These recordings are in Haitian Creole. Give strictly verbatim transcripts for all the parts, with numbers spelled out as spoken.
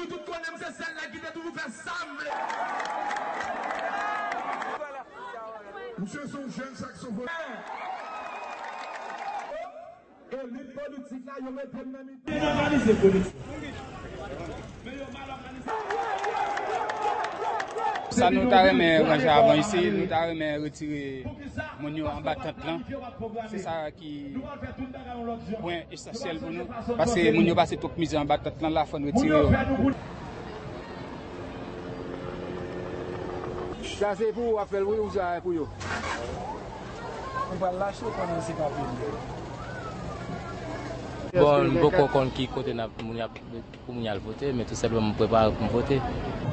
Nous tous connaissons celle-là qui a toujours fait sembler. Monsieur son jeune saxophone. Élite politique là, ils mettent même dans Bien organisé politique. Ça nous t'a remis ranger avant ici, nous t'a remis retirer mon en battante là. C'est ça qui point essentiel pour nous. Parce que mon passé toute mise en battante là, là faut retirer. Ça c'est pour appel oui ou ça pour yo. On va lâcher pendant ces capines. Bon, beaucoup kon qui côté n'a pour nous voter, mais tout simplement préparer pour voter.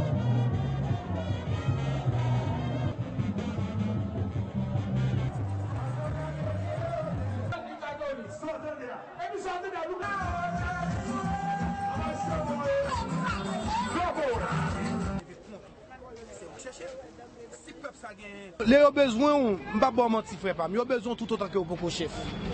Les ont besoin, je pas bon mentir frère pas, mais ils ont besoin tout autant que pour chef.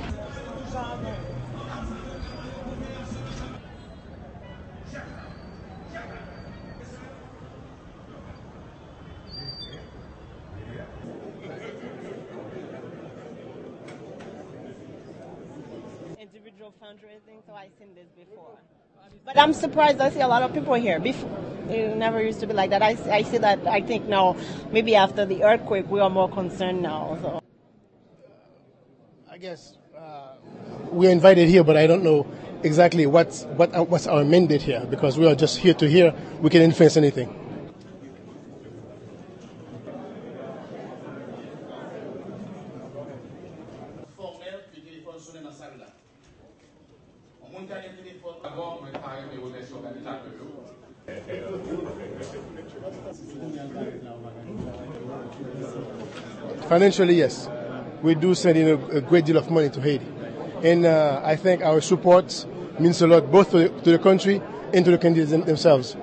Individual fundraising, so I've seen this before. But I'm surprised I see a lot of people here. Before, it never used to be like that. I, I see that, I think now, maybe after the earthquake, we are more concerned now. So. I guess uh, we're invited here, but I don't know exactly what's, what, uh, what's our mandate here, because we are just here to hear. We can influence anything. Financially, yes. We do send in a, a great deal of money to Haiti. And uh, I think our support means a lot both to the, to the country and to the candidates themselves.